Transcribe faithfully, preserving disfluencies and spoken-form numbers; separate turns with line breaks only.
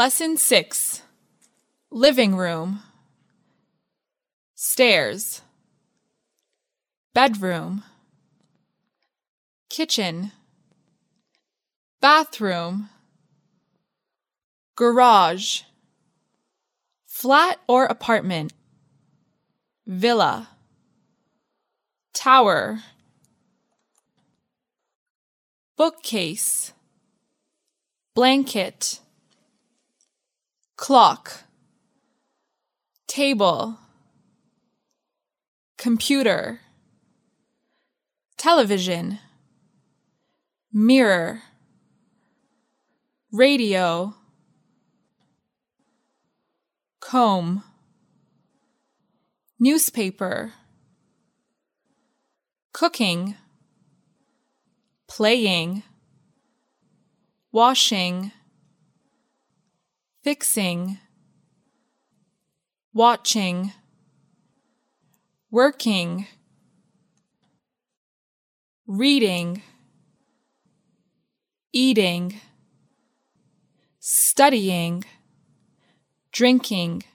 Lesson six. Living room. Stairs. Bedroom. Kitchen. Bathroom. Garage. Flat or apartment. Villa. Tower. Bookcase. Blanket. Clock. Table. Computer. Television. Mirror. Radio. Comb. Newspaper. Cooking. Playing. Washing. Fixing. Watching. Working. Reading. Eating. Studying. Drinking.